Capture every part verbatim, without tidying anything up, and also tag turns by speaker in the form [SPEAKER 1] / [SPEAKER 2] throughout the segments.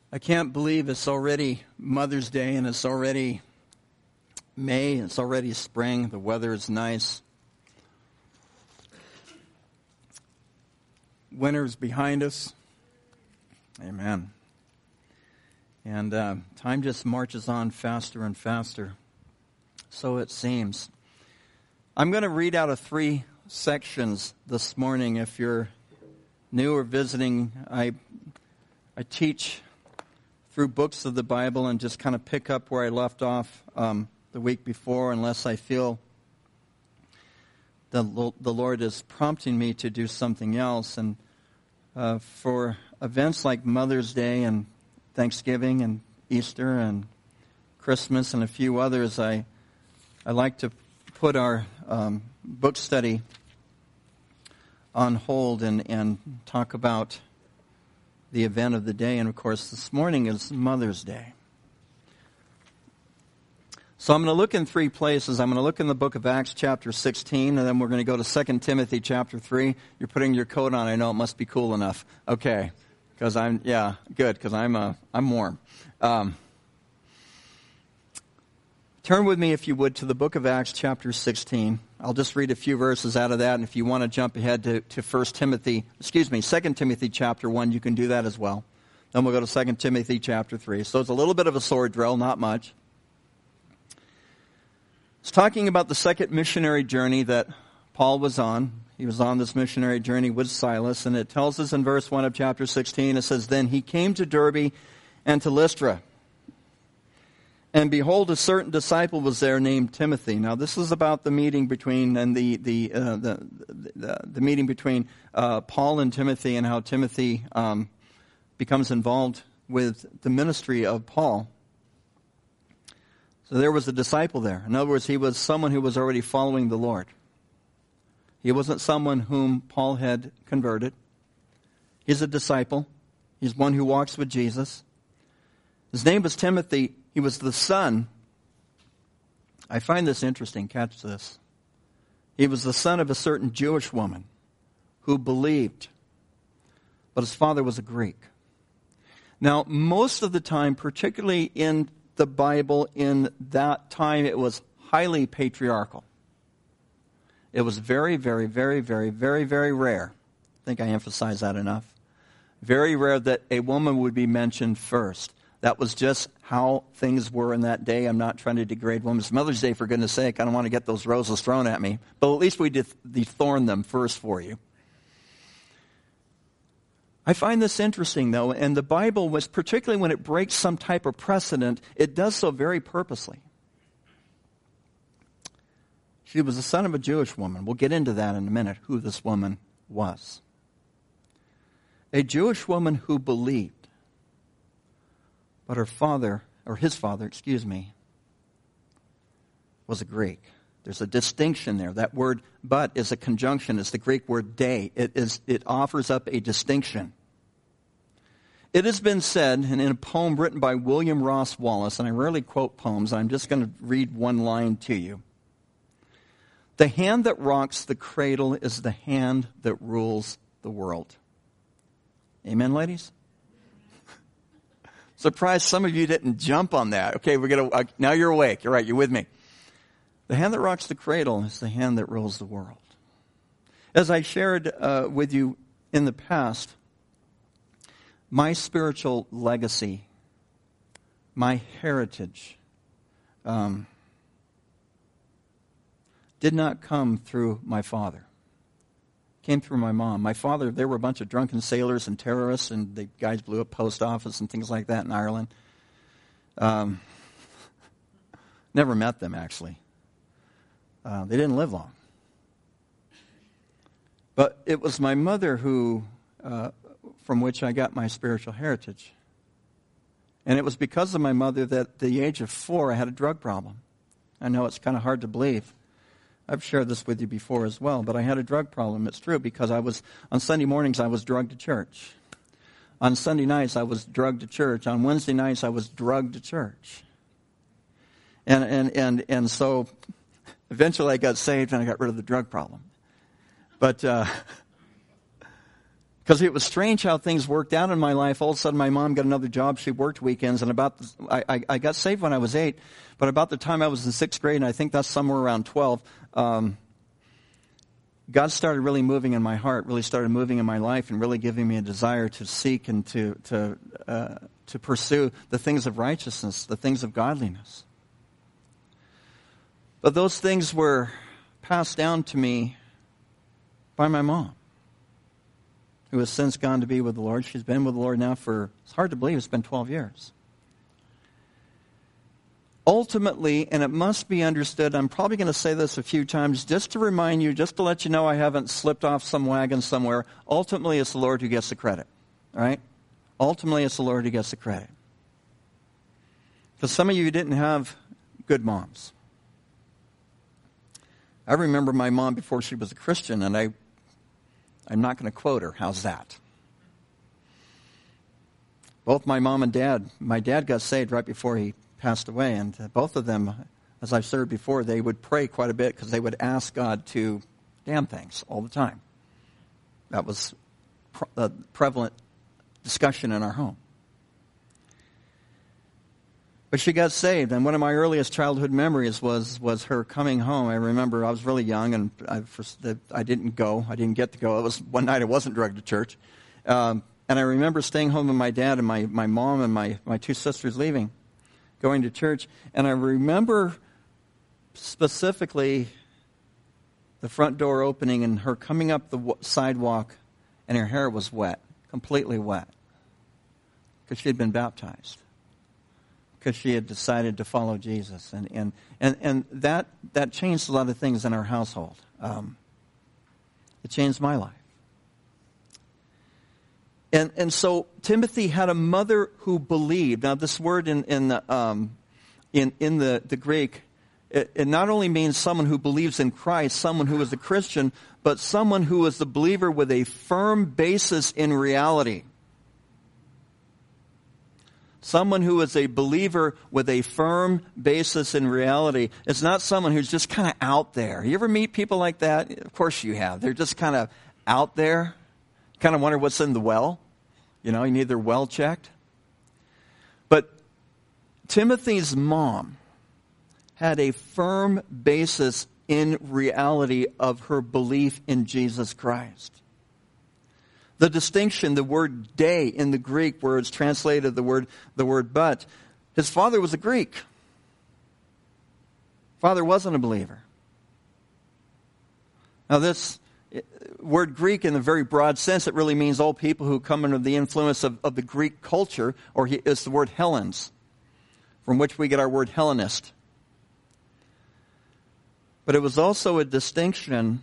[SPEAKER 1] I can't believe it's already Mother's Day and it's already May. It's already spring. The weather is nice. Winter's behind us. Amen. And uh, time just marches on faster and faster. So it seems. I'm going to read out of three sections this morning. If you're new or visiting, I I teach through books of the Bible and just kind of pick up where I left off um, the week before, unless I feel the the Lord is prompting me to do something else. And uh, for events like Mother's Day and Thanksgiving and Easter and Christmas and a few others, I I like to put our um, book study on hold and, and talk about the event of the day. And of course, this morning is Mother's Day. So I'm going to look in three places. I'm going to look in the book of Acts chapter sixteen, and then we're going to go to Second Timothy chapter three. You're putting your coat on. I know it must be cool enough. Okay. Because I'm, yeah, good, because I'm, uh, I'm warm. Um, turn with me, if you would, to the book of Acts chapter sixteen. I'll just read a few verses out of that, and if you want to jump ahead to, to First Timothy, excuse me, Second Timothy chapter one, you can do that as well. Then we'll go to Second Timothy chapter three. So it's a little bit of a sword drill, not much. It's talking about the second missionary journey that Paul was on. He was on this missionary journey with Silas, and it tells us in verse one of chapter sixteen, it says, "Then he came to Derbe and to Lystra. And behold, a certain disciple was there named Timothy." Now, this is about the meeting between and the the uh, the, the the meeting between uh, Paul and Timothy, and how Timothy um, becomes involved with the ministry of Paul. So there was a disciple there. In other words, he was someone who was already following the Lord. He wasn't someone whom Paul had converted. He's a disciple. He's one who walks with Jesus. His name was Timothy. He was the son. I find this interesting. Catch this. He was the son of a certain Jewish woman who believed, but his father was a Greek. Now, most of the time, particularly in the Bible in that time, it was highly patriarchal. It was very, very, very, very, very, very rare. I think I emphasize that enough. Very rare that a woman would be mentioned first. That was just how things were in that day. I'm not trying to degrade women's Mother's Day, for goodness sake. I don't want to get those roses thrown at me. But at least we did thorn them first for you. I find this interesting, though, and the Bible was, particularly when it breaks some type of precedent, it does so very purposely. She was the son of a Jewish woman. We'll get into that in a minute, who this woman was. A Jewish woman who believed. But her father, or his father, excuse me, was a Greek. There's a distinction there. That word "but" is a conjunction. It's the Greek word "de." It is. It offers up a distinction. It has been said, and in a poem written by William Ross Wallace, and I rarely quote poems, I'm just going to read one line to you. "The hand that rocks the cradle is the hand that rules the world." Amen, ladies? Surprised some of you didn't jump on that. Okay, we're gonna. Uh, now you're awake. You're right. You're with me. The hand that rocks the cradle is the hand that rules the world. As I shared uh, with you in the past, my spiritual legacy, my heritage, um, did not come through my father. Came through my mom. My father, there were a bunch of drunken sailors and terrorists, and the guys blew up post office and things like that in Ireland. Um, never met them, actually. Uh, they didn't live long. But it was my mother who, uh, from which I got my spiritual heritage. And it was because of my mother that at the age of four, I had a drug problem. I know it's kind of hard to believe. I've shared this with you before as well, but I had a drug problem. It's true, because I was, on Sunday mornings, I was drugged to church. On Sunday nights, I was drugged to church. On Wednesday nights, I was drugged to church. And, and, and, and so, eventually I got saved and I got rid of the drug problem. But, uh, Because it was strange how things worked out in my life. All of a sudden, my mom got another job. She worked weekends, and about the, I, I, I got saved when I was eight. But about the time I was in sixth grade, and I think that's somewhere around twelve, um, God started really moving in my heart, really started moving in my life, and really giving me a desire to seek and to to uh, to pursue the things of righteousness, the things of godliness. But those things were passed down to me by my mom, who has since gone to be with the Lord. She's been with the Lord now for, it's hard to believe, it's been twelve years. Ultimately, and it must be understood, I'm probably going to say this a few times just to remind you, just to let you know I haven't slipped off some wagon somewhere. Ultimately, it's the Lord who gets the credit, all right? Ultimately, it's the Lord who gets the credit. Because some of you didn't have good moms. I remember my mom before she was a Christian, and I, I'm not going to quote her. How's that? Both my mom and dad, my dad got saved right before he passed away, and both of them, as I've said before, they would pray quite a bit because they would ask God to damn things all the time. That was a prevalent discussion in our home. But she got saved, and one of my earliest childhood memories was was her coming home. I remember I was really young, and I, I didn't go. I didn't get to go. It was one night I wasn't dragged to church. Um, and I remember staying home with my dad and my, my mom and my, my two sisters leaving, going to church. And I remember specifically the front door opening and her coming up the sidewalk, and her hair was wet, completely wet, because she had been baptized. Because she had decided to follow Jesus. And and, and, and that, that changed a lot of things in our household. Um, it changed my life. And and so Timothy had a mother who believed. Now this word in in the, um, in, in the, the Greek, it, it not only means someone who believes in Christ, someone who is a Christian, but someone who is a believer with a firm basis in reality. Someone who is a believer with a firm basis in reality. It's not someone who's just kind of out there. You ever meet people like that? Of course you have. They're just kind of out there. Kind of wonder what's in the well. You know, you need their well checked. But Timothy's mom had a firm basis in reality of her belief in Jesus Christ. The distinction, the word "day" in the Greek, where it's translated the word the word "but," his father was a Greek. Father wasn't a believer. Now, this word Greek, in a very broad sense, it really means all people who come under the influence of, of the Greek culture, or he, it's the word Hellenes, from which we get our word Hellenist. But it was also a distinction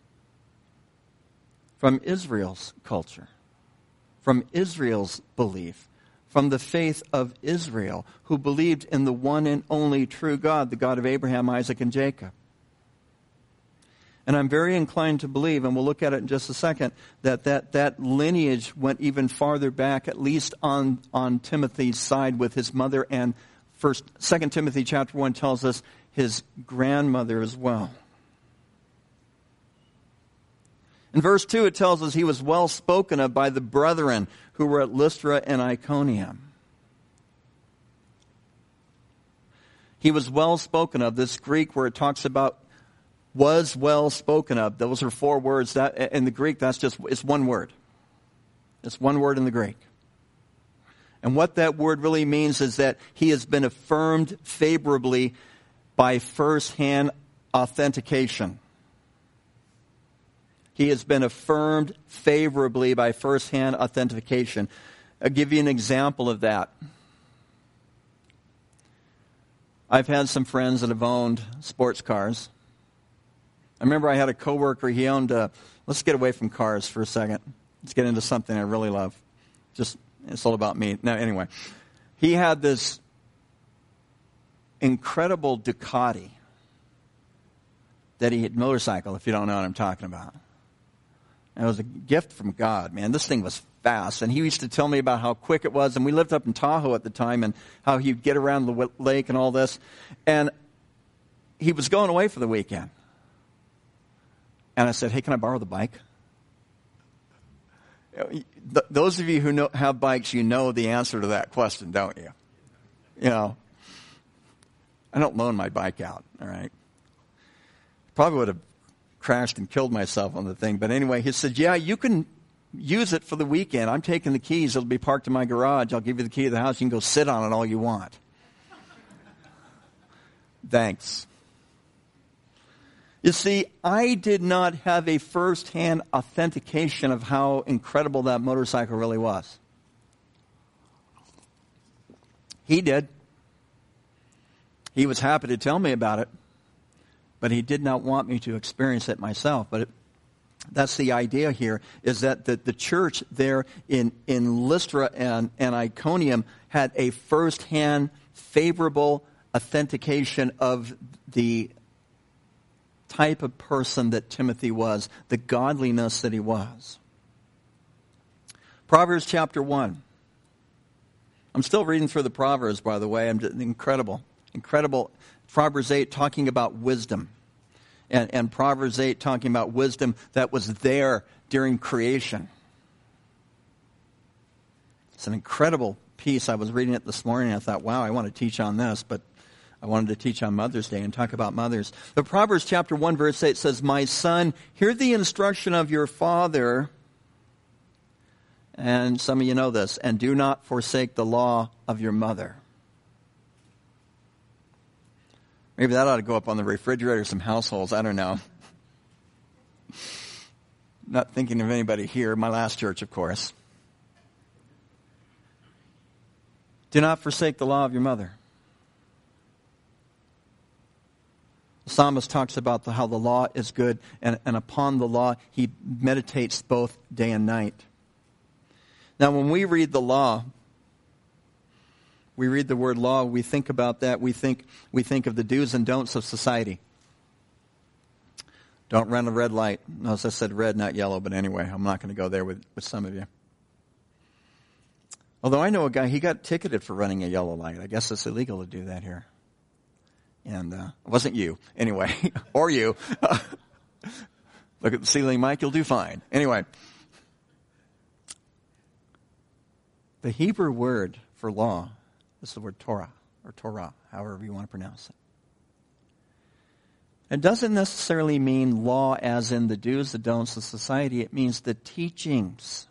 [SPEAKER 1] from Israel's culture, from Israel's belief, from the faith of Israel, who believed in the one and only true God, the God of Abraham, Isaac, and Jacob. And I'm very inclined to believe, and we'll look at it in just a second, that that, that lineage went even farther back, at least on, on Timothy's side with his mother, and first, Second Timothy chapter one tells us his grandmother as well. In verse two, it tells us he was well spoken of by the brethren who were at Lystra and Iconium. He was well spoken of. This Greek where it talks about was well spoken of. Those are four words. That in the Greek, that's just, it's one word. It's one word in the Greek. And what that word really means is that he has been affirmed favorably by first-hand authentication. He has been affirmed favorably by first-hand authentication. I'll give you an example of that. I've had some friends that have owned sports cars. I remember I had a coworker, he owned a, let's get away from cars for a second. Let's get into something I really love. Just, it's all about me. No, anyway. He had this incredible Ducati that he had, motorcycle, if you don't know what I'm talking about. And it was a gift from God, man. This thing was fast. And he used to tell me about how quick it was. And we lived up in Tahoe at the time and how he'd get around the lake and all this. And he was going away for the weekend. And I said, hey, can I borrow the bike? Th- those of you who know, have bikes, you know the answer to that question, don't you? You know, I don't loan my bike out, all right? Probably would have crashed and killed myself on the thing. But anyway, he said, yeah, you can use it for the weekend. I'm taking the keys. It'll be parked in my garage. I'll give you the key to the house. You can go sit on it all you want. Thanks. You see, I did not have a first-hand authentication of how incredible that motorcycle really was. He did. He was happy to tell me about it, but he did not want me to experience it myself. But it, that's the idea here, is that the, the church there in, in Lystra and, and Iconium had a first-hand, favorable authentication of the type of person that Timothy was, the godliness that he was. Proverbs chapter one. I'm still reading through the Proverbs, by the way. I'm just, incredible. Incredible. Proverbs eight talking about wisdom. And, and Proverbs eight talking about wisdom that was there during creation. It's an incredible piece. I was reading it this morning and I thought, wow, I want to teach on this, but I wanted to teach on Mother's Day and talk about mothers. The Proverbs chapter one verse eight says, my son, hear the instruction of your father, and some of you know this, and do not forsake the law of your mother. Maybe that ought to go up on the refrigerator of some households. I don't know. Not thinking of anybody here. My last church, of course. Do not forsake the law of your mother. The psalmist talks about the, how the law is good, and, and upon the law he meditates both day and night. Now, when we read the law, we read the word law, we think about that, we think we think of the do's and don'ts of society. Don't run a red light. Notice I said red, not yellow, but anyway, I'm not going to go there with, with some of you. Although I know a guy, he got ticketed for running a yellow light. I guess it's illegal to do that here. And uh, it wasn't you, anyway, or you. Look at the ceiling, Mike, you'll do fine. Anyway, the Hebrew word for law is the word Torah, or Torah, however you want to pronounce it. It doesn't necessarily mean law as in the do's, the don'ts of society. It means the teachings.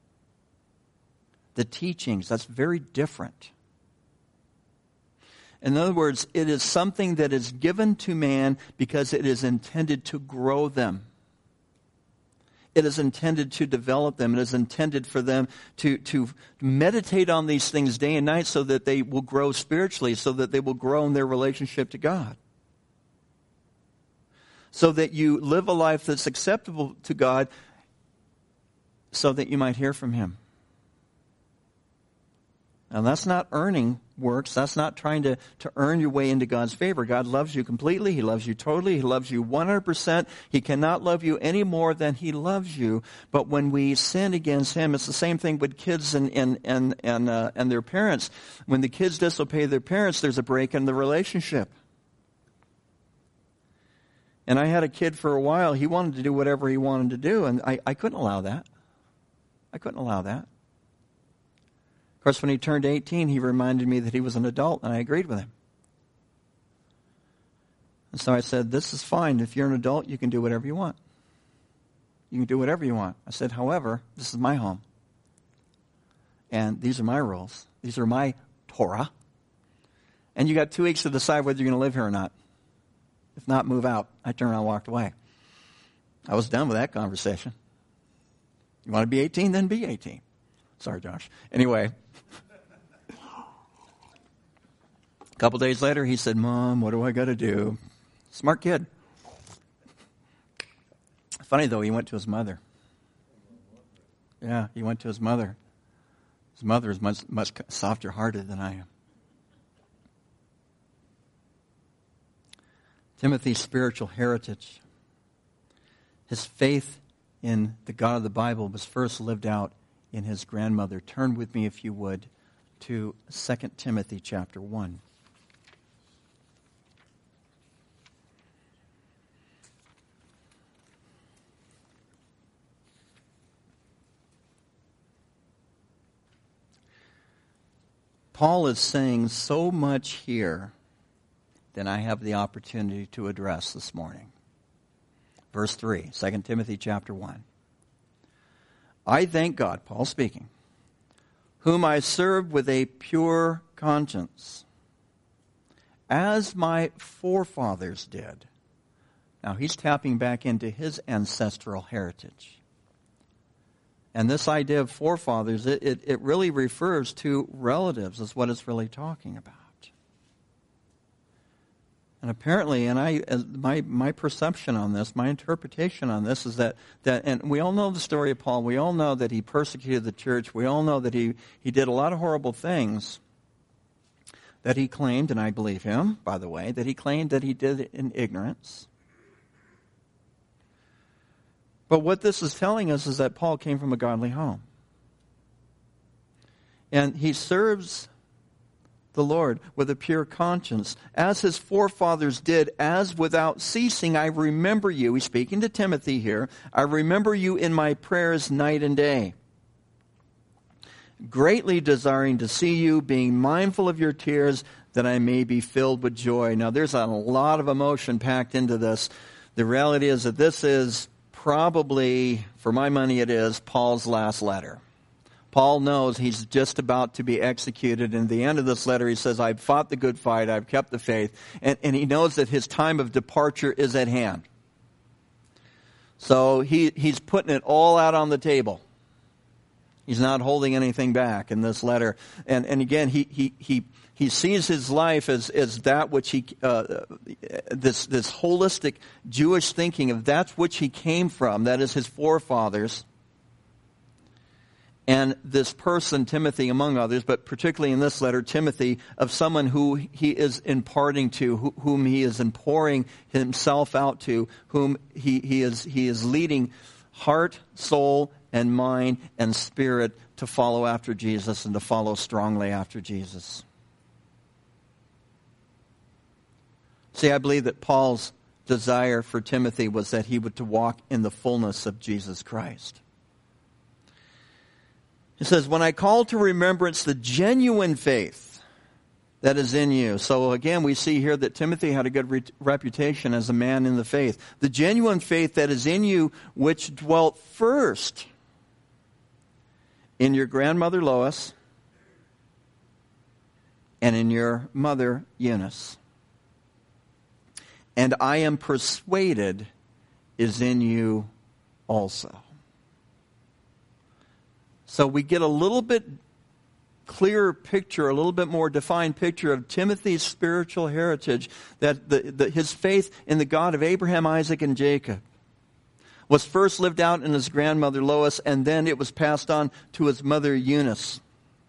[SPEAKER 1] The teachings, that's very different. In other words, it is something that is given to man because it is intended to grow them. It is intended to develop them. It is intended for them to, to meditate on these things day and night so that they will grow spiritually, so that they will grow in their relationship to God. So that you live a life that's acceptable to God so that you might hear from Him. Now, that's not earning works. That's not trying to, to earn your way into God's favor. God loves you completely. He loves you totally. He loves you one hundred percent. He cannot love you any more than He loves you. But when we sin against Him, it's the same thing with kids and and and and, uh, and their parents. When the kids disobey their parents, there's a break in the relationship. And I had a kid for a while. He wanted to do whatever he wanted to do, and I, I couldn't allow that. I couldn't allow that. Of course, when he turned eighteen, he reminded me that he was an adult, and I agreed with him. And so I said, this is fine. If you're an adult, you can do whatever you want. You can do whatever you want. I said, however, this is my home. And these are my rules. These are my Torah. And you got two weeks to decide whether you're going to live here or not. If not, move out. I turned around and walked away. I was done with that conversation. You want to be eighteen? Then be eighteen. Sorry, Josh. Anyway. A couple days later, he said, Mom, what do I got to do? Smart kid. Funny, though, he went to his mother. Yeah, he went to his mother. His mother is much, much softer-hearted than I am. Timothy's spiritual heritage, his faith in the God of the Bible was first lived out in his grandmother. Turn with me, if you would, to Second Timothy chapter one. Paul is saying so much here than I have the opportunity to address this morning. Verse three, Second Timothy chapter one. I thank God, Paul speaking, whom I serve with a pure conscience, as my forefathers did. Now he's tapping back into his ancestral heritage. And this idea of forefathers, it, it, it really refers to relatives, is what it's really talking about. And apparently, and I, as my my perception on this, my interpretation on this is that, that, and we all know the story of Paul. We all know that he persecuted the church. We all know that he, he did a lot of horrible things that he claimed, and I believe him, by the way, that he claimed that he did it in ignorance. But what this is telling us is that Paul came from a godly home. And he serves the Lord with a pure conscience, as his forefathers did, as without ceasing I remember you. He's speaking to Timothy here. I remember you in my prayers night and day, greatly desiring to see you, being mindful of your tears, that I may be filled with joy. Now, there's a lot of emotion packed into this. The reality is that this is probably, for my money it is, Paul's last letter. Paul knows he's just about to be executed. And at the end of this letter, he says, I've fought the good fight, I've kept the faith. And, and he knows that his time of departure is at hand. So he, he's putting it all out on the table. He's not holding anything back in this letter. And, and again, he, he, he, he sees his life as, as that which he, uh, this, this holistic Jewish thinking of that's which he came from, that is his forefathers. And this person, Timothy, among others, but particularly in this letter, Timothy, of someone who he is imparting to, who, whom he is pouring himself out to, whom he, he is he is leading heart, soul, and mind and spirit to follow after Jesus and to follow strongly after Jesus. See, I believe that Paul's desire for Timothy was that he would to walk in the fullness of Jesus Christ. It says, when I call to remembrance the genuine faith that is in you. So again, we see here that Timothy had a good re- reputation as a man in the faith. The genuine faith that is in you, which dwelt first in your grandmother Lois and in your mother Eunice. And I am persuaded is in you also. So we get a little bit clearer picture, a little bit more defined picture of Timothy's spiritual heritage, that the, the, his faith in the God of Abraham, Isaac, and Jacob was first lived out in his grandmother Lois, and then it was passed on to his mother Eunice.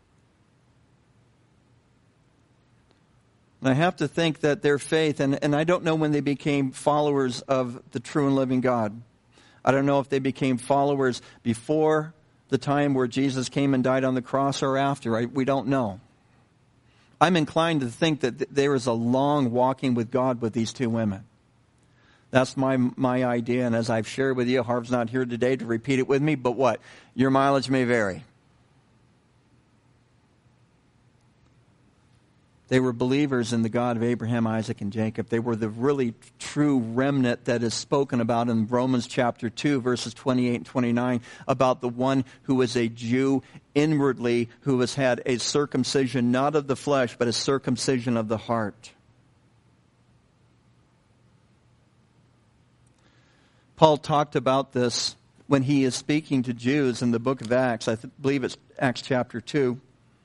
[SPEAKER 1] And I have to think that their faith, and, and I don't know when they became followers of the true and living God. I don't know if they became followers before the time where Jesus came and died on the cross or after. I, we don't know. I'm inclined to think that th- there is a long walking with God with these two women. That's my my idea, and as I've shared with you, Harv's not here today to repeat it with me, but what? Your mileage may vary. They were believers in the God of Abraham, Isaac, and Jacob. They were the really true remnant that is spoken about in Romans chapter two, verses twenty-eight and twenty-nine, about the one who is a Jew inwardly, who has had a circumcision not of the flesh, but a circumcision of the heart. Paul talked about this when he is speaking to Jews in the book of Acts. I th- believe it's Acts chapter two.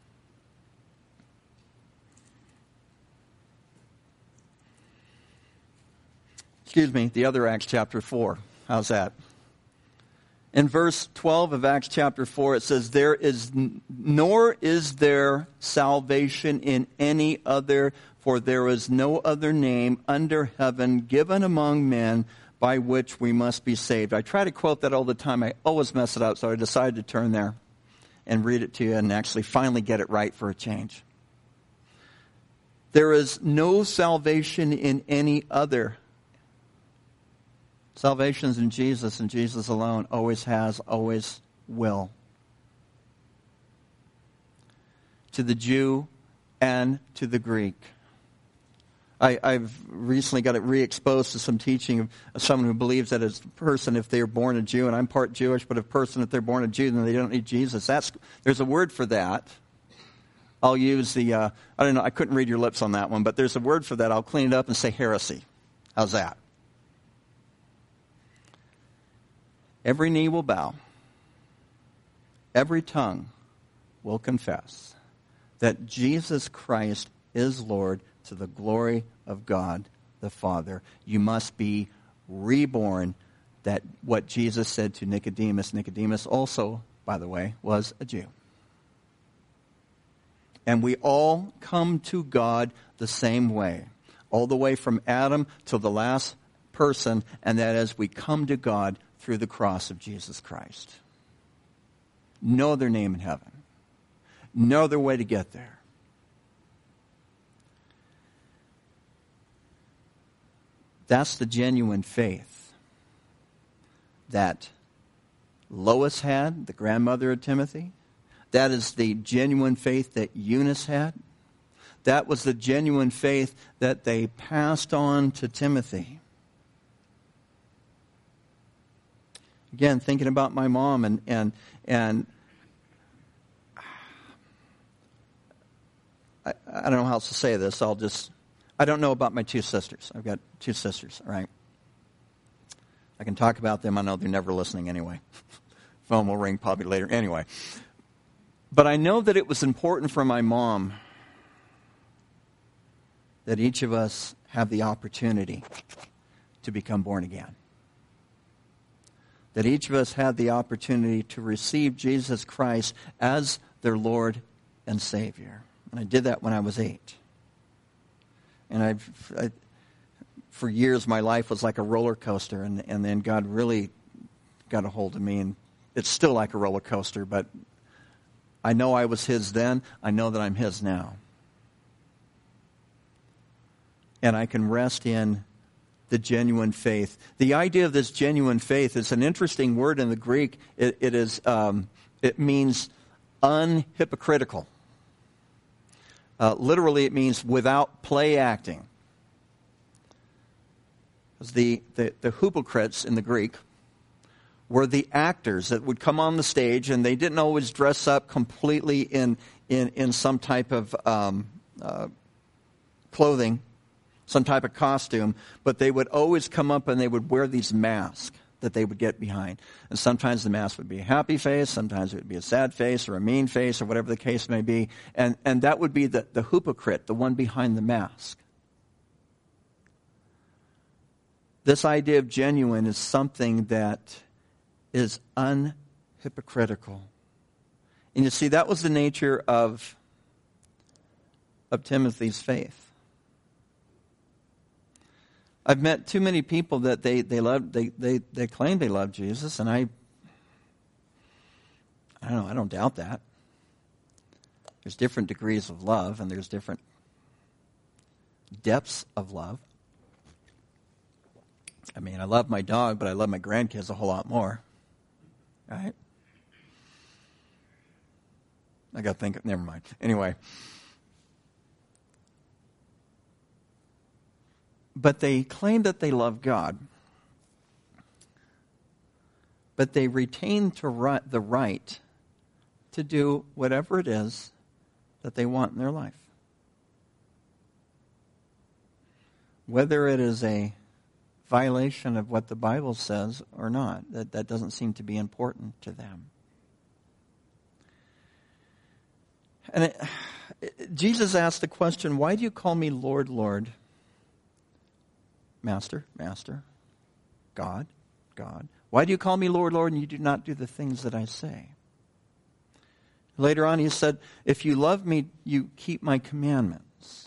[SPEAKER 1] Excuse me, the other Acts chapter four. How's that? In verse twelve of Acts chapter four, it says, "There is, nor is there salvation in any other, for there is no other name under heaven given among men by which we must be saved." I try to quote that all the time. I always mess it up, so I decided to turn there and read it to you and actually finally get it right for a change. There is no salvation in any other. Salvation is in Jesus and Jesus alone. Always has, always will. To the Jew, and to the Greek. I, I've recently got it re-exposed to some teaching of, of someone who believes that as a person, if they're born a Jew, and I'm part Jewish, but a person, if they're born a Jew, then they don't need Jesus. That's, there's a word for that. I'll use the, uh, I don't know, I couldn't read your lips on that one, but there's a word for that. I'll clean it up and say heresy. How's that? Every knee will bow. Every tongue will confess that Jesus Christ is Lord to the glory of God the Father. You must be reborn. That what Jesus said to Nicodemus. Nicodemus also, by the way, was a Jew. And we all come to God the same way. All the way from Adam to the last person. And that is, we come to God through the cross of Jesus Christ. No other name in heaven. No other way to get there. That's the genuine faith that Lois had, the grandmother of Timothy. That is the genuine faith that Eunice had. That was the genuine faith that they passed on to Timothy. Again, thinking about my mom and and and I, I don't know how else to say this. I'll just I don't know about my two sisters. I've got two sisters, all right? I can talk about them. I know they're never listening anyway. Phone will ring probably later. Anyway. But I know that it was important for my mom that each of us have the opportunity to become born again. That each of us had the opportunity to receive Jesus Christ as their Lord and Savior. And I did that when I was eight. And I've, I, for years, my life was like a roller coaster, and, and then God really got a hold of me, and it's still like a roller coaster, but I know I was His then. I know that I'm His now. And I can rest in the genuine faith. The idea of this genuine faith is an interesting word in the Greek. It, it is, um, it means unhypocritical. Uh, literally, it means without play acting. The, the, the hypocrites in the Greek were the actors that would come on the stage, and they didn't always dress up completely in in, in some type of um, uh, clothing, some type of costume, but they would always come up and they would wear these masks that they would get behind. And sometimes the mask would be a happy face, sometimes it would be a sad face or a mean face or whatever the case may be. And, and that would be the, the hypocrite, the one behind the mask. This idea of genuine is something that is unhypocritical. And you see, that was the nature of, of Timothy's faith. I've met too many people that they they love they, they, they claim they love Jesus, and I I don't know, I don't doubt that. There's different degrees of love, and there's different depths of love. I mean, I love my dog, but I love my grandkids a whole lot more. Right? I got to think, never mind. Anyway. But they claim that they love God. But they retain to right, the right to do whatever it is that they want in their life. Whether it is a violation of what the Bible says or not, that, that doesn't seem to be important to them. And it, it, Jesus asked the question, why do you call me Lord, Lord? Master, Master, God, God. Why do you call me Lord, Lord, and you do not do the things that I say? Later on he said, if you love me, you keep my commandments.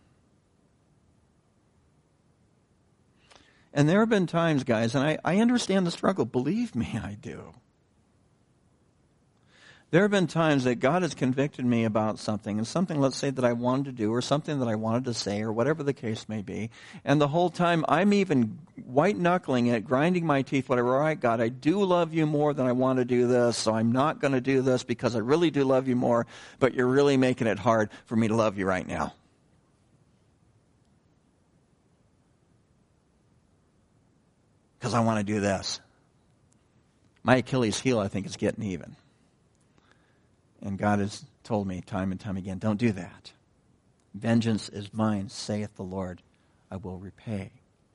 [SPEAKER 1] And there have been times, guys, and I, I understand the struggle. Believe me, I do. There have been times that God has convicted me about something, and something, let's say, that I wanted to do, or something that I wanted to say, or whatever the case may be. And the whole time, I'm even white-knuckling it, grinding my teeth, whatever. All right, God, I do love you more than I want to do this, so I'm not going to do this because I really do love you more, but you're really making it hard for me to love you right now. Because I want to do this. My Achilles heel, I think, is getting even. And God has told me time and time again, don't do that. Vengeance is mine, saith the Lord. I will repay.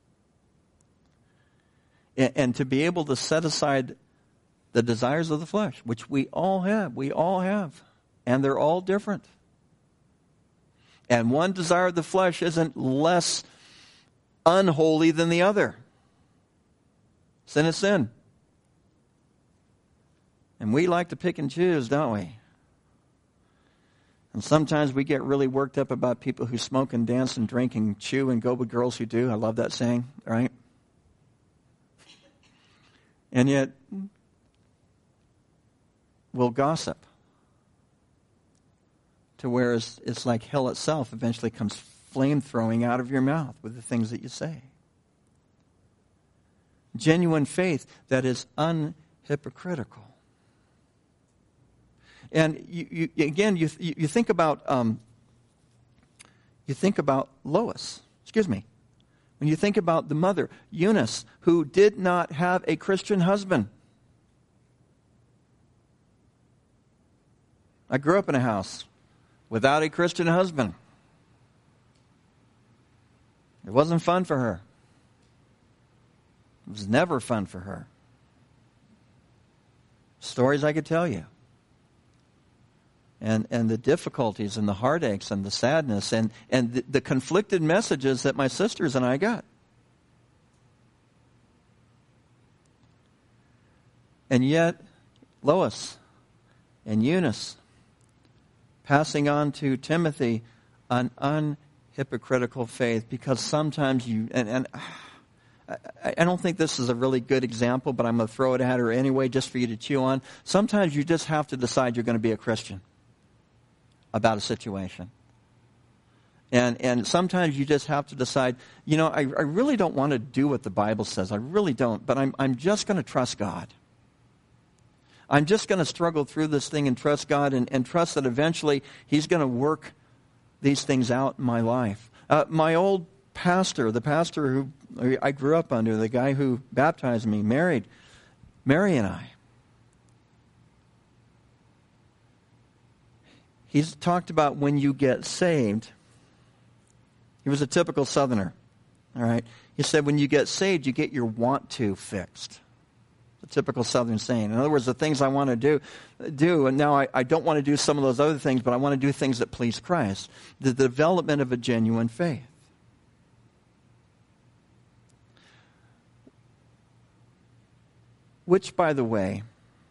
[SPEAKER 1] And, and to be able to set aside the desires of the flesh, which we all have. We all have. And they're all different. And one desire of the flesh isn't less unholy than the other. Sin is sin. And we like to pick and choose, don't we? And sometimes we get really worked up about people who smoke and dance and drink and chew and go with girls who do. I love that saying, right? And yet, we'll gossip to where it's, it's like hell itself eventually comes flame throwing out of your mouth with the things that you say. Genuine faith that is unhypocritical. And you, you, again, you, you think about um, you think about Lois. Excuse me. When you think about the mother, Eunice, who did not have a Christian husband. I grew up in a house without a Christian husband. It wasn't fun for her. It was never fun for her. Stories I could tell you. And and the difficulties and the heartaches and the sadness and, and the, the conflicted messages that my sisters and I got. And yet, Lois and Eunice passing on to Timothy an unhypocritical faith, because sometimes you, and, and I, I don't think this is a really good example, but I'm going to throw it at her anyway just for you to chew on. Sometimes you just have to decide you're going to be a Christian about a situation. And and sometimes you just have to decide, you know, I, I really don't want to do what the Bible says. I really don't, but I'm I'm just going to trust God. I'm just going to struggle through this thing and trust God and, and trust that eventually He's going to work these things out in my life. Uh, my old pastor, the pastor who I grew up under, the guy who baptized me, married Mary and I. He's talked about when you get saved. He was a typical Southerner, all right? He said when you get saved, you get your want to fixed. A typical Southern saying. In other words, the things I want to do, do, and now I, I don't want to do some of those other things, but I want to do things that please Christ. The development of a genuine faith. Which, by the way,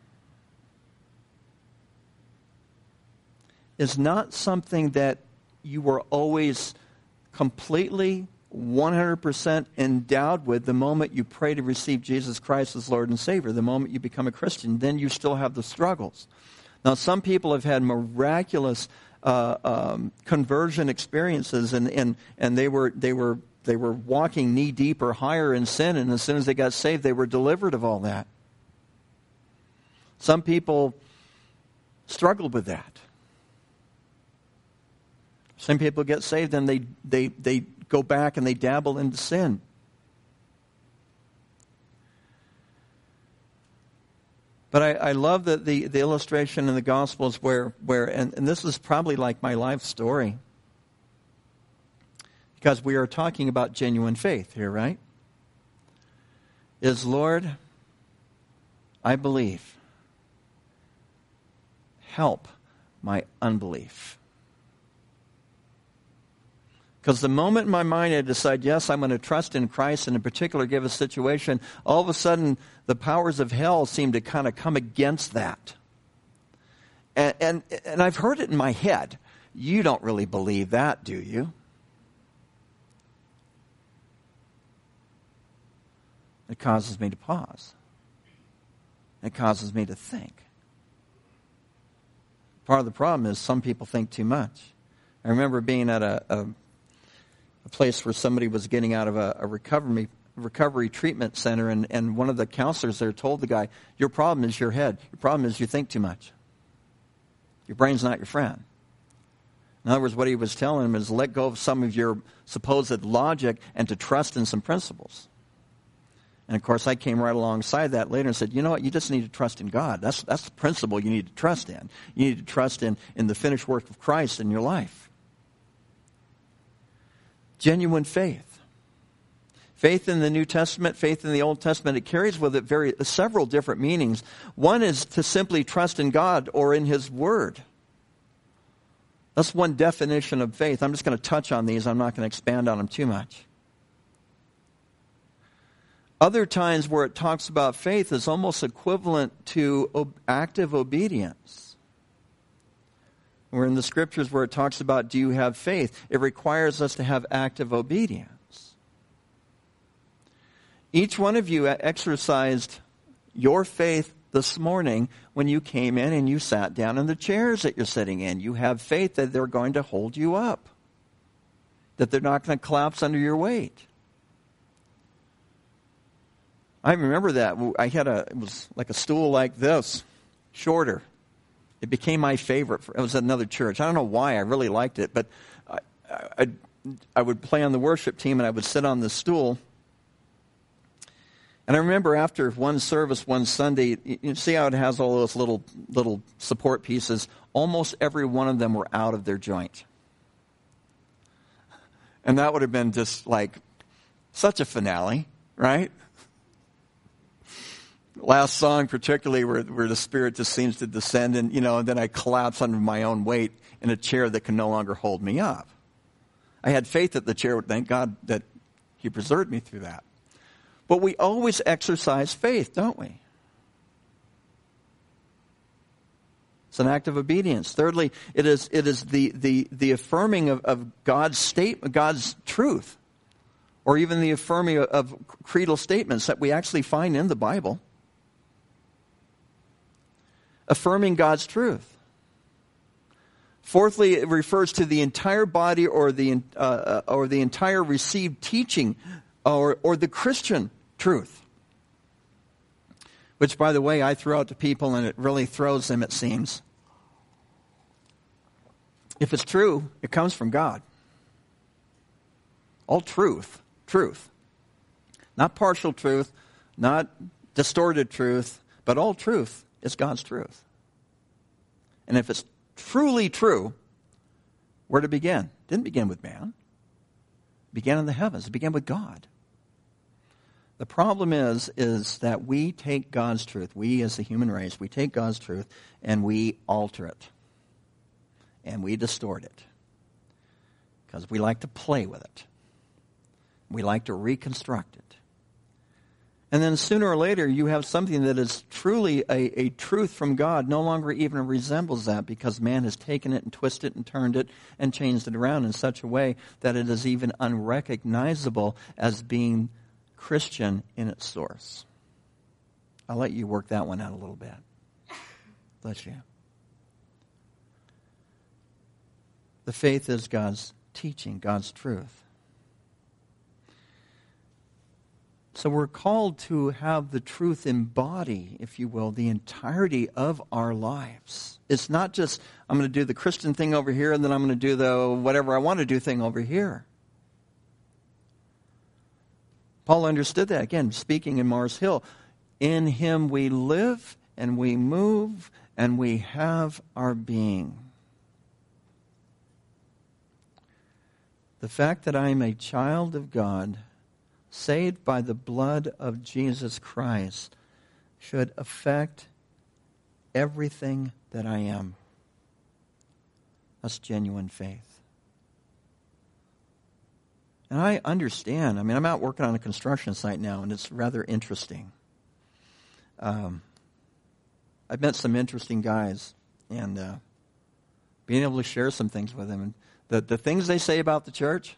[SPEAKER 1] is not something that you were always completely, one hundred percent endowed with the moment you pray to receive Jesus Christ as Lord and Savior, the moment you become a Christian. Then you still have the struggles. Now, some people have had miraculous uh, um, conversion experiences, and, and, and they were they were they were walking knee deep or higher in sin, and as soon as they got saved, they were delivered of all that. Some people struggled with that. Some people get saved and they, they, they go back and they dabble into sin. But I, I love the, the, the illustration in the Gospels where, where and, and this is probably like my life story, because we are talking about genuine faith here, right? Is, Lord, I believe. Help my unbelief. Because the moment in my mind I decide, yes, I'm going to trust in Christ in a particular given situation, all of a sudden the powers of hell seem to kind of come against that. And, and, and I've heard it in my head. You don't really believe that, do you? It causes me to pause. It causes me to think. Part of the problem is some people think too much. I remember being at a, a, a place where somebody was getting out of a, a recovery recovery treatment center, and, and one of the counselors there told the guy, your problem is your head. Your problem is you think too much. Your brain's not your friend. In other words, what he was telling him is let go of some of your supposed logic and to trust in some principles. And, of course, I came right alongside that later and said, you know what, you just need to trust in God. That's, that's the principle you need to trust in. You need to trust in, in the finished work of Christ in your life. Genuine faith. Faith in the New Testament, faith in the Old Testament, it carries with it very several different meanings. One is to simply trust in God or in His Word. That's one definition of faith. I'm just going to touch on these. I'm not going to expand on them too much. Other times where it talks about faith is almost equivalent to ob- active obedience. Where in the Scriptures where it talks about do you have faith, it requires us to have active obedience. Each one of you exercised your faith this morning when you came in and you sat down in the chairs that you're sitting in. You have faith that they're going to hold you up, that they're not going to collapse under your weight. I remember that. I had a, it was like a stool like this, shorter. It became my favorite. For, it was at another church. I don't know why. I really liked it, but I, I, I would play on the worship team and I would sit on the stool. And I remember after one service one Sunday, you see how it has all those little little support pieces? Almost every one of them were out of their joint. And that would have been just like such a finale, right? Last song particularly where, where the Spirit just seems to descend and, you know, and then I collapse under my own weight in a chair that can no longer hold me up. I had faith that the chair would, thank God that He preserved me through that. But we always exercise faith, don't we? It's an act of obedience. Thirdly, it is it is the the, the affirming of, of God's statement, God's truth, or even the affirming of, of creedal statements that we actually find in the Bible. Affirming God's truth. Fourthly, it refers to the entire body or the uh, or the entire received teaching, or or the Christian truth. Which, by the way, I throw out to people and it really throws them, it seems. If it's true, it comes from God. All truth, truth. Not partial truth, not distorted truth, but all truth is God's truth. And if it's truly true, where did it begin? It didn't begin with man. It began in the heavens. It began with God. The problem is, is that we take God's truth, we as the human race, we take God's truth and we alter it. And we distort it. Because we like to play with it. We like to reconstruct it. And then sooner or later you have something that is truly a, a truth from God, no longer even resembles that because man has taken it and twisted it and turned it and changed it around in such a way that it is even unrecognizable as being Christian in its source. I'll let you work that one out a little bit. Bless you. The faith is God's teaching, God's truth. So we're called to have the truth embody, if you will, the entirety of our lives. It's not just, I'm going to do the Christian thing over here and then I'm going to do the whatever I want to do thing over here. Paul understood that. Again, speaking in Mars Hill, in Him we live and we move and we have our being. The fact that I am a child of God, saved by the blood of Jesus Christ, should affect everything that I am. That's genuine faith. And I understand. I mean, I'm out working on a construction site now, and it's rather interesting. Um, I've met some interesting guys, and uh, being able to share some things with them. And the, the things they say about the church,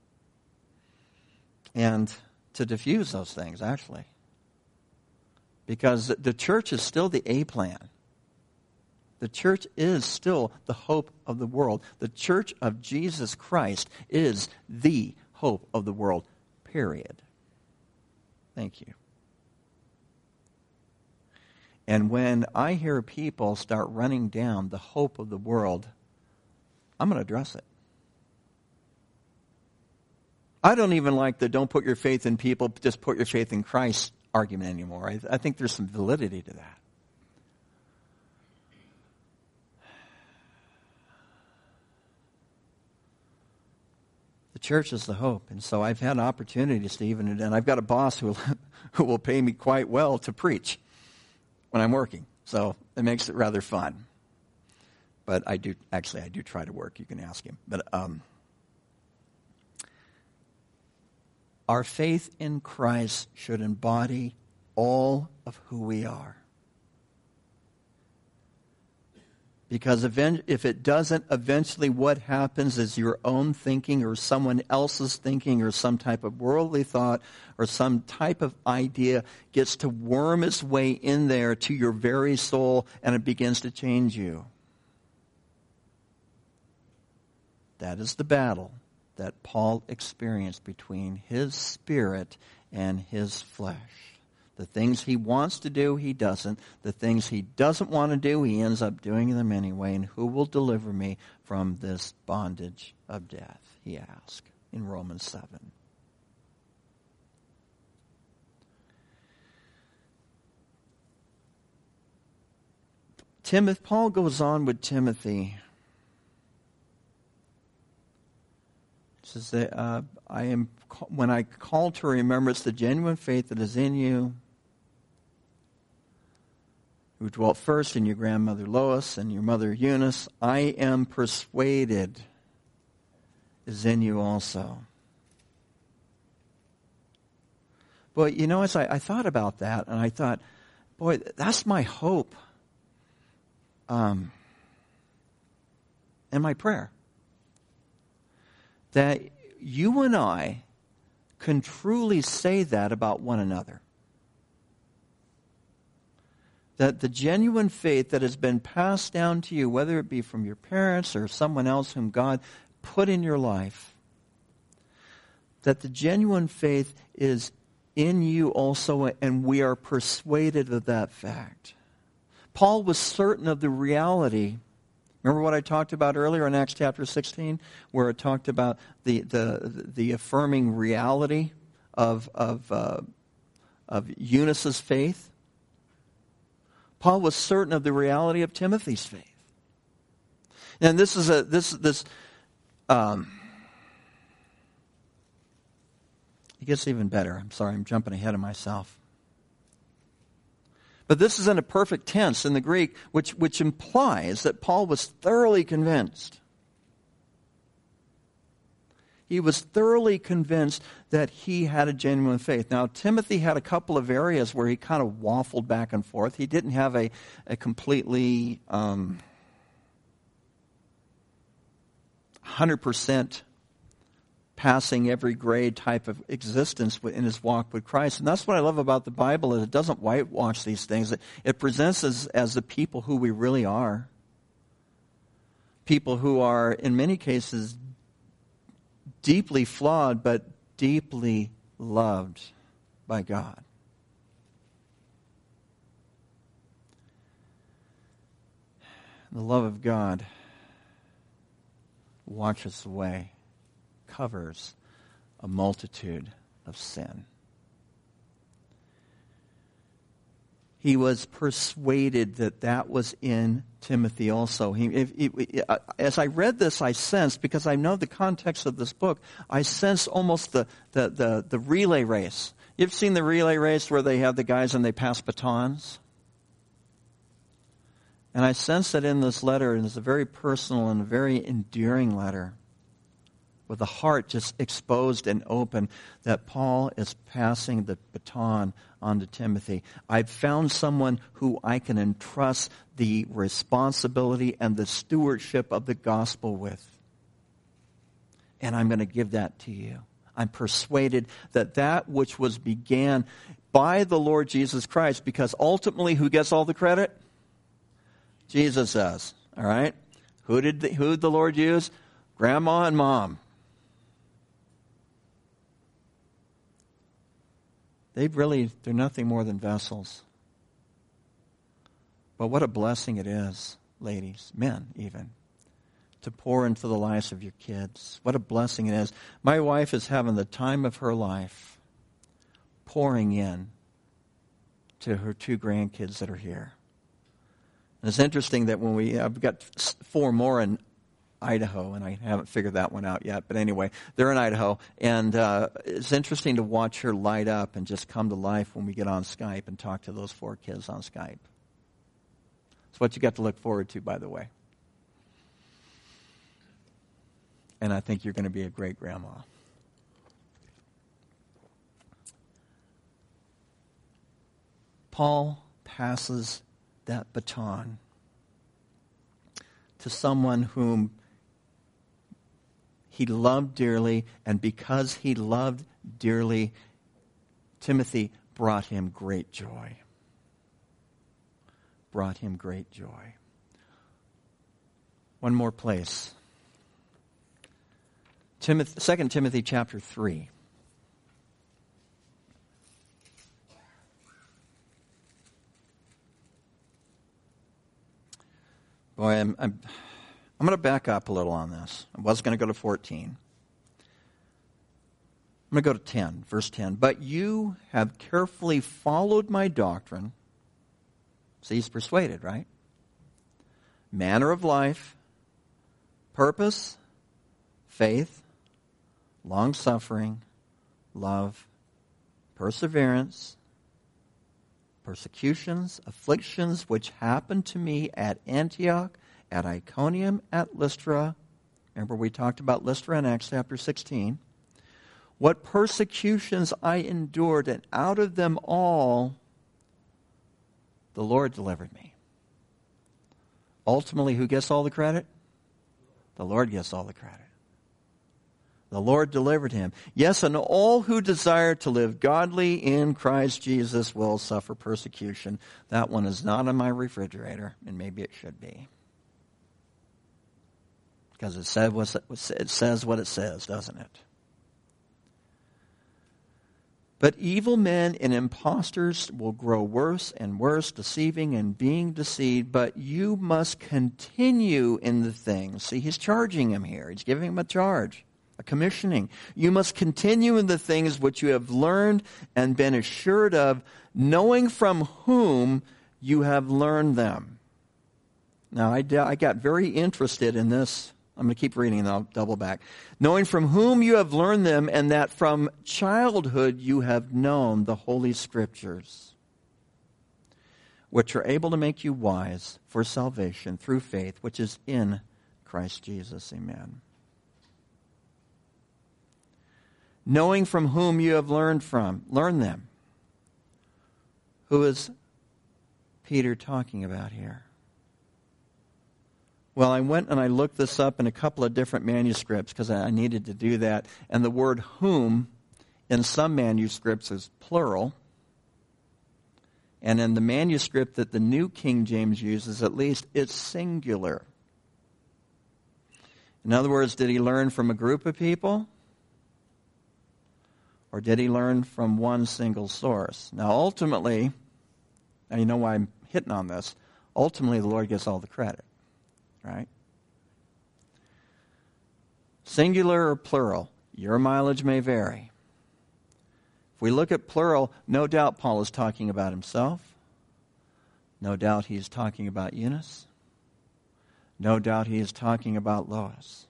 [SPEAKER 1] and to diffuse those things, actually. Because the church is still the A plan. The church is still the hope of the world. The church of Jesus Christ is the hope of the world, period. Thank you. And when I hear people start running down the hope of the world, I'm going to address it. I don't even like the don't put your faith in people, just put your faith in Christ argument anymore. I, I think there's some validity to that. The church is the hope. And so I've had opportunities to even, and I've got a boss who will, who will pay me quite well to preach when I'm working. So it makes it rather fun. But I do, actually, I do try to work. You can ask him. But um, our faith in Christ should embody all of who we are. Because if it doesn't, eventually what happens is your own thinking or someone else's thinking or some type of worldly thought or some type of idea gets to worm its way in there to your very soul and it begins to change you. That is the battle that Paul experienced between his spirit and his flesh. The things he wants to do, he doesn't. The things he doesn't want to do, he ends up doing them anyway. And who will deliver me from this bondage of death, he asked in Romans seven. Timothy, Paul goes on with Timothy. He says that uh, I am when I call to remembrance the genuine faith that is in you, who dwelt first in your grandmother Lois and your mother Eunice, I am persuaded is in you also. Boy, you know, as I, I thought about that, and I thought, boy, that's my hope um, and my prayer. That you and I can truly say that about one another. That the genuine faith that has been passed down to you, whether it be from your parents or someone else whom God put in your life, that the genuine faith is in you also, and we are persuaded of that fact. Paul was certain of the reality. Remember what I talked about earlier in Acts chapter sixteen, where it talked about the the, the affirming reality of of uh, of Eunice's faith? Paul was certain of the reality of Timothy's faith. And this is a this this um, it gets even better. I'm sorry, I'm jumping ahead of myself. But this is in a perfect tense in the Greek, which which implies that Paul was thoroughly convinced. He was thoroughly convinced that he had a genuine faith. Now, Timothy had a couple of areas where he kind of waffled back and forth. He didn't have a, a completely um, one hundred percent passing every grade type of existence in his walk with Christ. And that's what I love about the Bible, is it doesn't whitewash these things. It, it presents us as the people who we really are. People who are, in many cases, deeply flawed, but deeply loved by God. The love of God washes away, covers a multitude of sin. He was persuaded that that was in Timothy also. He, if, if, as I read this, I sensed, because I know the context of this book, I sensed almost the, the, the, the relay race. You've seen the relay race where they have the guys and they pass batons? And I sense that in this letter, and it's a very personal and a very endearing letter, with the heart just exposed and open, that Paul is passing the baton on to Timothy. I've found someone who I can entrust the responsibility and the stewardship of the gospel with. And I'm going to give that to you. I'm persuaded that that which was began by the Lord Jesus Christ, because ultimately who gets all the credit? Jesus says. All right? Who did the, who did the Lord use? Grandma and mom. They really, they're nothing more than vessels. But what a blessing it is, ladies, men even, to pour into the lives of your kids. What a blessing it is. My wife is having the time of her life pouring in to her two grandkids that are here. And it's interesting that when we, I've got four more in Idaho, and I haven't figured that one out yet. But anyway, they're in Idaho. And uh, it's interesting to watch her light up and just come to life when we get on Skype and talk to those four kids on Skype. It's what you got to look forward to, by the way. And I think you're going to be a great grandma. Paul passes that baton to someone whom he loved dearly, and because he loved dearly, Timothy brought him great joy. Brought him great joy. One more place. Timothy, Second Timothy chapter three. Boy, I'm, I'm, I'm going to back up a little on this. I was going to go to fourteen. I'm going to go to ten, verse ten. But you have carefully followed my doctrine. See, he's persuaded, right? Manner of life, purpose, faith, long-suffering, love, perseverance, persecutions, afflictions, which happened to me at Antioch, at Iconium, at Lystra. Remember we talked about Lystra in Acts chapter sixteen. What persecutions I endured, and out of them all, the Lord delivered me. Ultimately, who gets all the credit? The Lord gets all the credit. The Lord delivered him. Yes, and all who desire to live godly in Christ Jesus will suffer persecution. That one is not on my refrigerator, and maybe it should be. Because it said what it says what it says, doesn't it? But evil men and impostors will grow worse and worse, deceiving and being deceived. But you must continue in the things. See, he's charging him here. He's giving him a charge, a commissioning. You must continue in the things which you have learned and been assured of, knowing from whom you have learned them. Now, I, I got very interested in this. I'm going to keep reading and I'll double back. Knowing from whom you have learned them, and that from childhood you have known the Holy Scriptures, which are able to make you wise for salvation through faith, which is in Christ Jesus. Amen. Knowing from whom you have learned from, learn them. Who is Peter talking about here? Well, I went and I looked this up in a couple of different manuscripts because I needed to do that. And the word whom in some manuscripts is plural. And in the manuscript that the New King James uses, at least, it's singular. In other words, did he learn from a group of people? Or did he learn from one single source? Now, ultimately, and you know why I'm hitting on this, ultimately the Lord gets all the credit. Right? Singular or plural, your mileage may vary. If we look at plural, no doubt Paul is talking about himself. No doubt he's talking about Eunice. No doubt he is talking about Lois.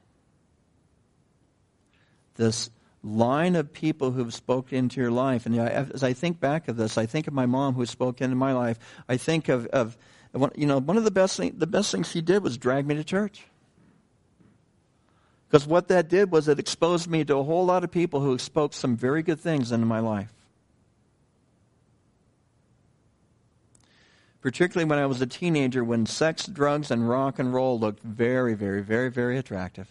[SPEAKER 1] This line of people who've spoken into your life, and as I think back of this, I think of my mom who spoke into my life. I think of, of You know, one of the best thing, the best things she did was drag me to church. Because what that did was it exposed me to a whole lot of people who spoke some very good things into my life. Particularly when I was a teenager, when sex, drugs, and rock and roll looked very, very, very, very attractive.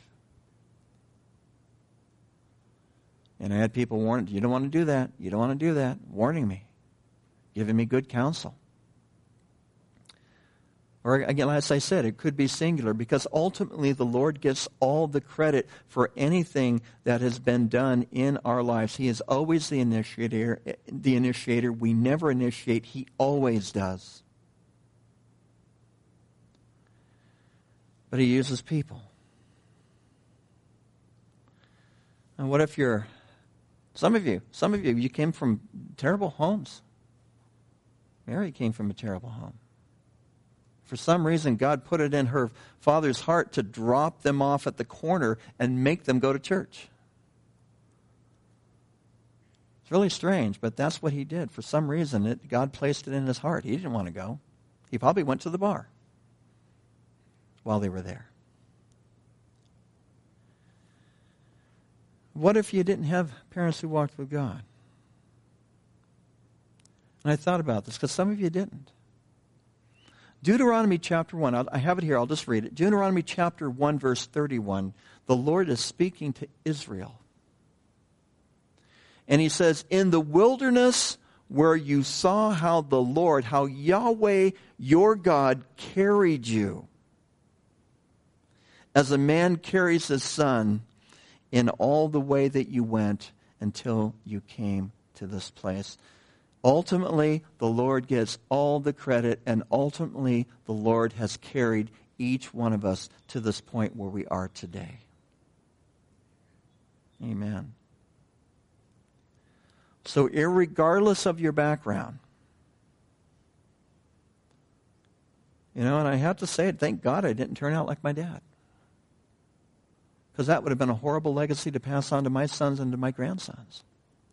[SPEAKER 1] And I had people warning, you don't want to do that, you don't want to do that, warning me, giving me good counsel. Or again, as I said, it could be singular, because ultimately the Lord gets all the credit for anything that has been done in our lives. He is always the initiator. The initiator. We never initiate. He always does. But he uses people. And what if you're, some of you, some of you, you came from terrible homes. Mary came from a terrible home. For some reason, God put it in her father's heart to drop them off at the corner and make them go to church. It's really strange, but that's what he did. For some reason, it, God placed it in his heart. He didn't want to go. He probably went to the bar while they were there. What if you didn't have parents who walked with God? And I thought about this, because some of you didn't. Deuteronomy chapter one, I have it here, I'll just read it. Deuteronomy chapter one, verse thirty-one, the Lord is speaking to Israel. And he says, in the wilderness where you saw how the Lord, how Yahweh, your God, carried you, as a man carries his son, in all the way that you went until you came to this place. Ultimately, the Lord gets all the credit, and ultimately, the Lord has carried each one of us to this point where we are today. Amen. So, irregardless of your background, you know, and I have to say, thank God I didn't turn out like my dad. Because that would have been a horrible legacy to pass on to my sons and to my grandsons.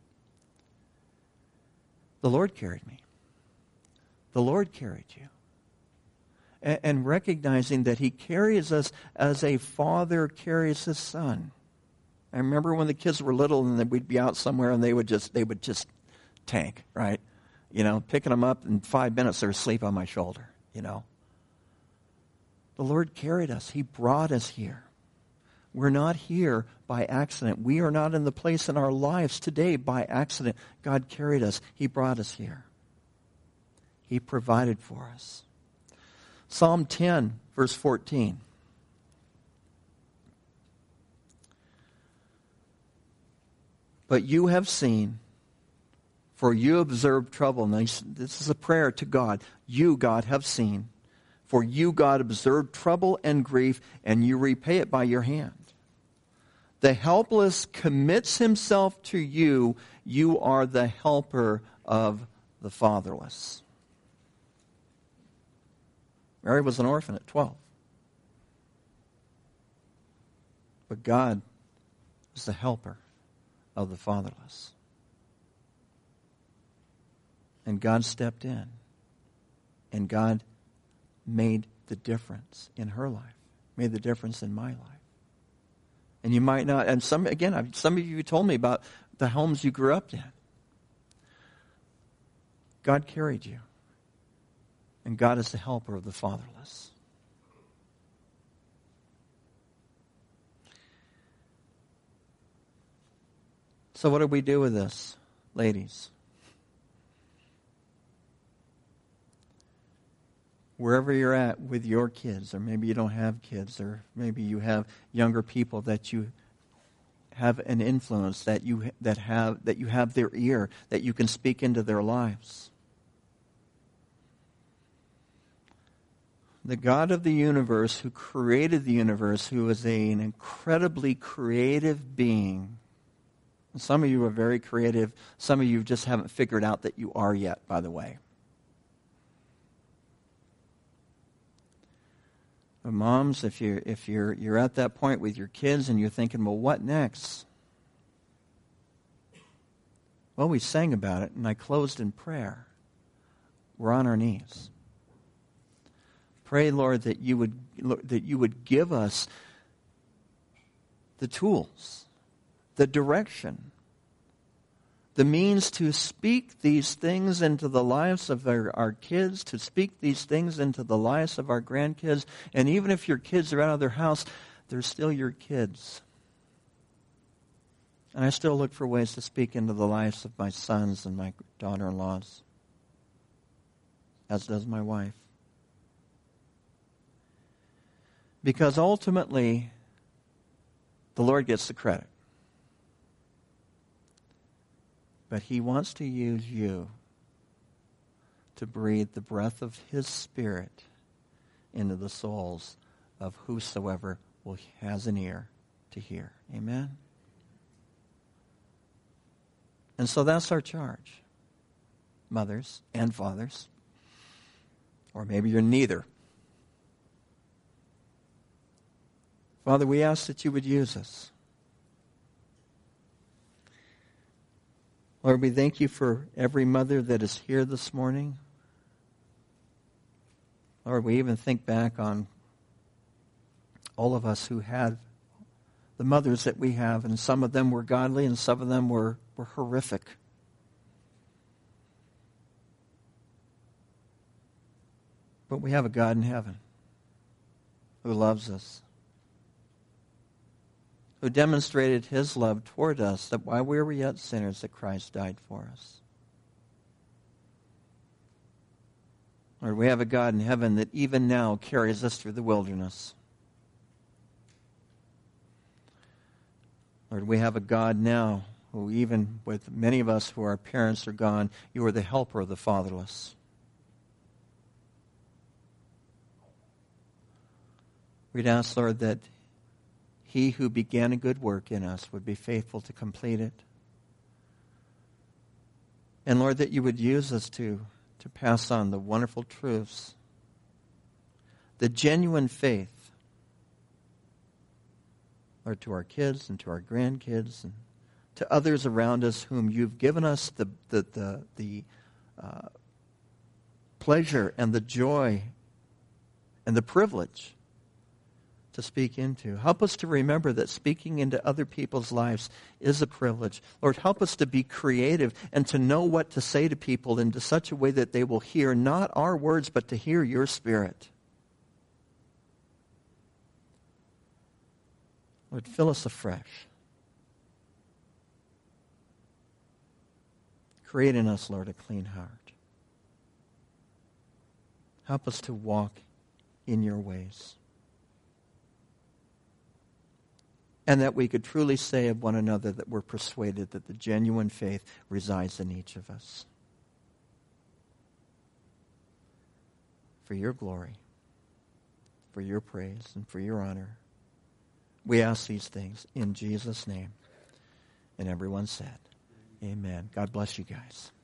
[SPEAKER 1] The Lord carried me. The Lord carried you. And, and recognizing that he carries us as a father carries his son. I remember when the kids were little and then we'd be out somewhere and they would just they would just tank, right? You know, picking them up in five minutes they're asleep on my shoulder, you know. The Lord carried us. He brought us here. We're not here by accident. We are not in the place in our lives today by accident. God carried us. He brought us here. He provided for us. Psalm ten, verse fourteen. But you have seen, for you observed trouble. Now, this is a prayer to God. You, God, have seen. For you, God, observed trouble and grief, and you repay it by your hand. The helpless commits himself to you. You are the helper of the fatherless. Mary was an orphan at twelve. But God was the helper of the fatherless. And God stepped in. And God made the difference in her life. Made the difference in my life. And you might not, and some, again, some of you told me about the homes you grew up in. God carried you. And God is the helper of the fatherless. So what do we do with this, ladies? Wherever you're at with your kids, or maybe you don't have kids, or maybe you have younger people that you have an influence, that you that have that you have their ear, that you can speak into their lives. The God of the universe, who created the universe, who is a, an incredibly creative being. Some of you are very creative. Some of you just haven't figured out that you are yet, by the way. But moms, if you're, if you're, you're at that point with your kids and you're thinking, well, what next? Well, we sang about it, and I closed in prayer. We're on our knees. Pray, Lord, that you would that you would give us the tools, the direction, the means to speak these things into the lives of our, our kids, to speak these things into the lives of our grandkids. And even if your kids are out of their house, they're still your kids. And I still look for ways to speak into the lives of my sons and my daughter-in-laws, as does my wife. Because ultimately, the Lord gets the credit. But he wants to use you to breathe the breath of his Spirit into the souls of whosoever will has an ear to hear. Amen? And so that's our charge, mothers and fathers. Or maybe you're neither. Father, we ask that you would use us. Lord, we thank you for every mother that is here this morning. Lord, we even think back on all of us who had the mothers that we have, and some of them were godly and some of them were, were horrific. But we have a God in heaven who loves us, who demonstrated his love toward us, that while we were yet sinners, that Christ died for us. Lord, we have a God in heaven that even now carries us through the wilderness. Lord, we have a God now who, even with many of us who our parents are gone, you are the helper of the fatherless. We'd ask, Lord, that he who began a good work in us would be faithful to complete it. And Lord, that you would use us to, to pass on the wonderful truths, the genuine faith, Lord, to our kids and to our grandkids and to others around us whom you've given us the, the, the, the uh, pleasure and the joy and the privilege to speak into. Help us to remember that speaking into other people's lives is a privilege. Lord, help us to be creative and to know what to say to people in such a way that they will hear not our words, but to hear your Spirit. Lord, fill us afresh. Create in us, Lord, a clean heart. Help us to walk in your ways. And that we could truly say of one another that we're persuaded that the genuine faith resides in each of us. For your glory, for your praise, and for your honor, we ask these things in Jesus' name. And everyone said, amen. God bless you guys.